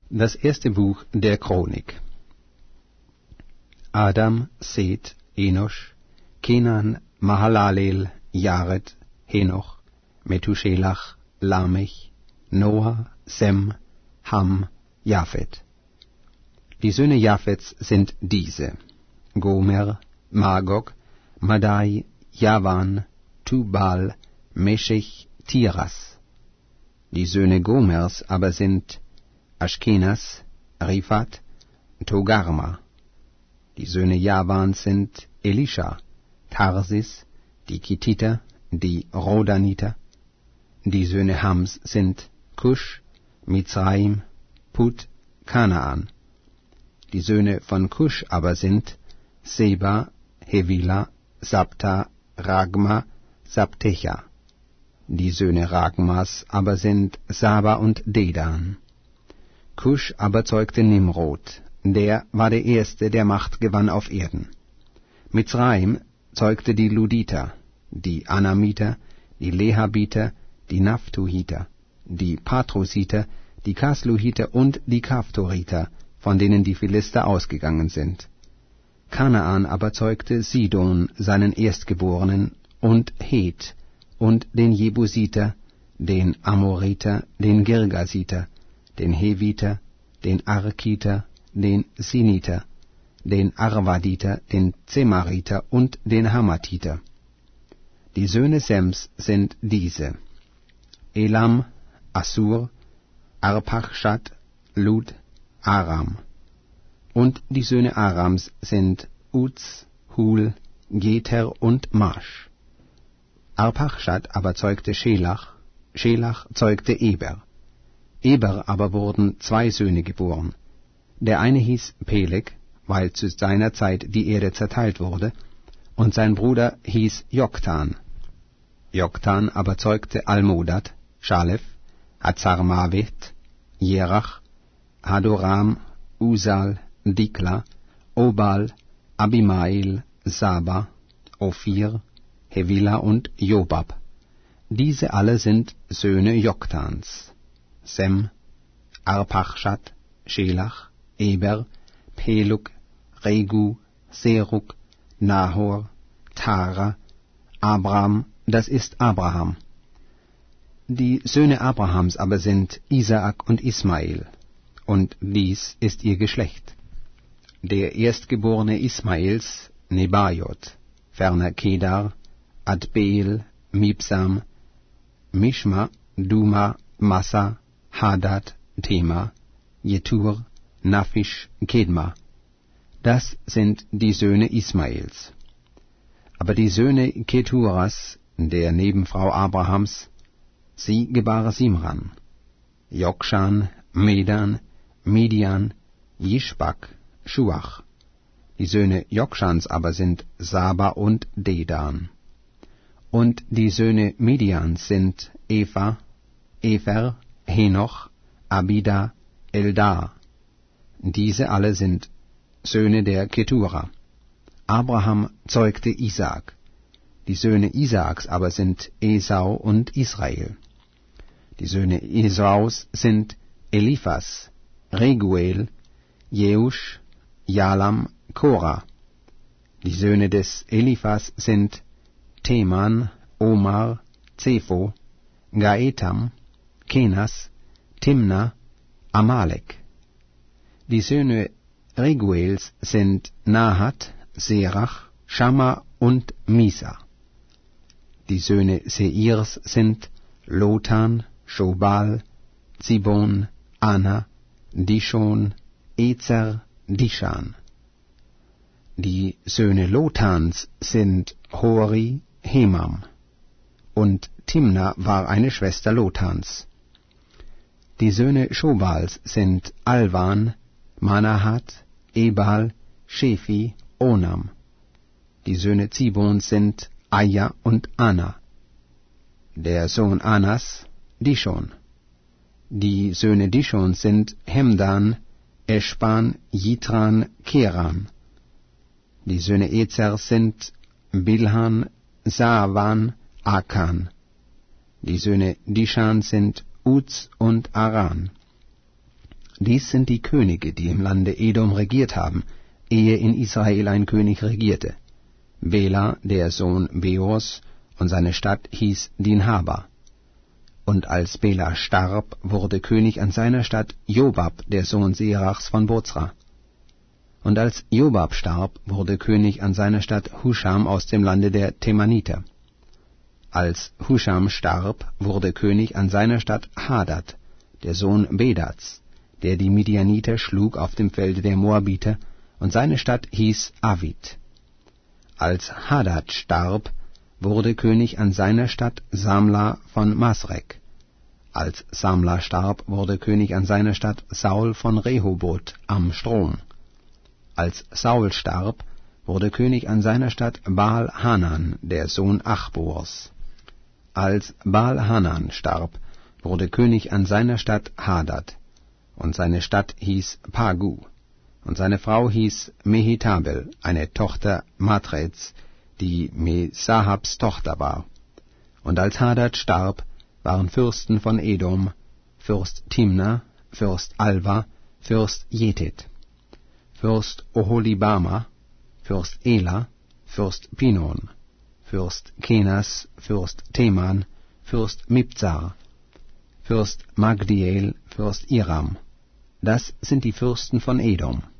Das erste Buch der Chronik. Adam, Seth, Enosch, Kenan, Mahalalel, Jared, Henoch, Methuselach, Lamech, Noah, Sem, Ham, Japhet. Die Söhne Japhets sind diese: Gomer, Magog, Madai, Javan, Tubal, Meshech, Tiras. Die Söhne Gomers aber sind Aschkenas, Riphat, Togarma. Die Söhne Javans sind Elisha, Tarsis, die Kittiter, die Rodaniter. Die Söhne Hams sind Kusch, Mizraim, Put, Kanaan. Die Söhne von Kusch aber sind Seba, Hevila, Sabta, Ragma, Sabtecha. Die Söhne Ragmas aber sind Saba und Dedan. Kusch aber zeugte Nimrod, der war der Erste, der Macht gewann auf Erden. Mizraim zeugte die Luditer, die Anamiter, die Lehabiter, die Naphtuhiter, die Patrusiter, die Kasluhiter und die Kaftoriter, von denen die Philister ausgegangen sind. Kanaan aber zeugte Sidon, seinen Erstgeborenen, und Het, und den Jebusiter, den Amoriter, den Girgasiter, den Heviter, den Arkiter, den Siniter, den Arvaditer, den Zemariter und den Hamathiter. Die Söhne Sems sind diese: Elam, Assur, Arpachshad, Lud, Aram. Und die Söhne Arams sind Uz, Hul, Geter und Marsch. Arpachshad aber zeugte Schelach, Schelach zeugte Eber. Eber aber wurden 2 Söhne geboren. Der eine hieß Peleg, weil zu seiner Zeit die Erde zerteilt wurde, und sein Bruder hieß Joktan. Joktan aber zeugte Almodad, Schalef, Hazarmavet, Jerach, Hadoram, Usal, Dikla, Obal, Abimael, Saba, Ophir, Hevila und Jobab. Diese alle sind Söhne Joktans. Sem, Arpachshad, Schelach, Eber, Pelug, Regu, Serug, Nahor, Tara, Abram, das ist Abraham. Die Söhne Abrahams aber sind Isaak und Ismael, und dies ist ihr Geschlecht. Der Erstgeborene Ismaels, Nebajot, ferner Kedar, Adbeel, Mibsam, Mishma, Duma, Massa, Hadad, Tema, Jetur, Naphish, Kedma. Das sind die Söhne Ismaels. Aber die Söhne Keturas, der Nebenfrau Abrahams, sie gebar Simran, Jokshan, Medan, Midian, Jishbak, Schuach. Die Söhne Jokshans aber sind Saba und Dedan. Und die Söhne Midians sind Eva, Efer, Henoch, Abida, Eldar. Diese alle sind Söhne der Ketura. Abraham zeugte Isaak. Die Söhne Isaaks aber sind Esau und Israel. Die Söhne Esaus sind Eliphas, Reguel, Jeusch, Jalam, Korah. Die Söhne des Eliphas sind Teman, Omar, Zepho, Gaetam, Kenas, Timna, Amalek. Die Söhne Reguels sind Nahat, Serach, Schamma und Misa. Die Söhne Seirs sind Lotan, Schobal, Zibon, Ana, Dishon, Ezer, Dishan. Die Söhne Lotans sind Hori, Hemam. Und Timna war eine Schwester Lotans. Die Söhne Schobals sind Alvan, Manahat, Ebal, Shefi, Onam. Die Söhne Zibons sind Aja und Ana. Der Sohn Anas, Dishon. Die Söhne Dishons sind Hemdan, Eschban, Jitran, Keran. Die Söhne Ezers sind Bilhan, Saavan, Akan. Die Söhne Dishan sind Uz und Aran. Dies sind die Könige, die im Lande Edom regiert haben, ehe in Israel ein König regierte. Bela, der Sohn Beors, und seine Stadt hieß Dinhaba. Und als Bela starb, wurde König an seiner Stadt Jobab, der Sohn Serachs von Bozra. Und als Jobab starb, wurde König an seiner Stadt Huscham aus dem Lande der Temaniter. Als Huscham starb, wurde König an seiner Stadt Hadad, der Sohn Bedats, der die Midianiter schlug auf dem Felde der Moabiter, und seine Stadt hieß Avid. Als Hadad starb, wurde König an seiner Stadt Samla von Masrek. Als Samla starb, wurde König an seiner Stadt Saul von Rehoboth am Strom. Als Saul starb, wurde König an seiner Stadt Baal-Hanan, der Sohn Achbors. Als Baal-Hanan starb, wurde König an seiner Stadt Hadad, und seine Stadt hieß Pagu, und seine Frau hieß Mehetabel, eine Tochter Matreds, die Mesahabs Tochter war. Und als Hadad starb, waren Fürsten von Edom, Fürst Timna, Fürst Alva, Fürst Jetet, Fürst Oholibama, Fürst Ela, Fürst Pinon, Fürst Kenas, Fürst Teman, Fürst Mibzar, Fürst Magdiel, Fürst Iram. Das sind die Fürsten von Edom.